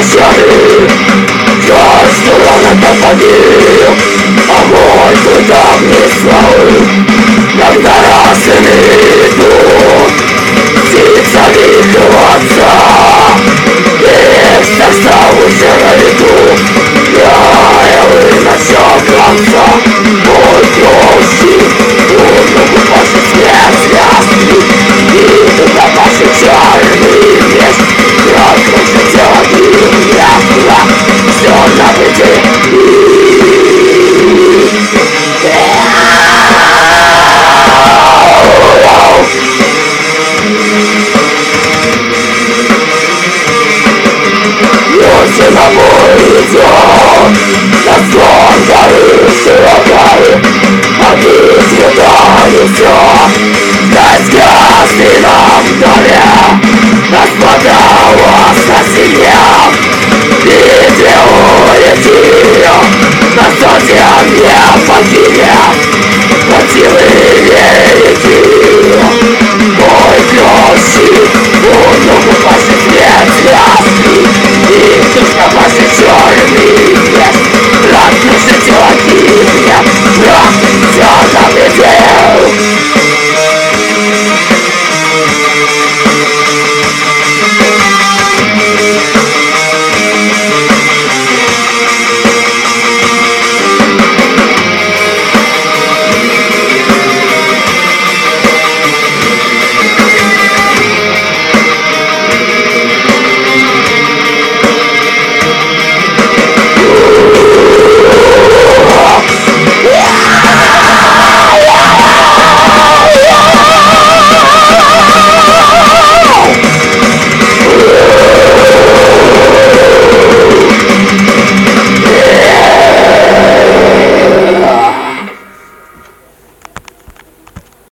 прощали. Жаль, что рано так погиб, огонь туда мне славы. Когда расины идут птицами крылатся, так стал уже на виду. Я начал конца, мой площадь, много больше свет связки. И туда ваши черный меч, как кружит тело мира, все на пути. Ночью на мой идет, на слон горы широкой, огни цветами все, в гостином доме, расплодалась на стене.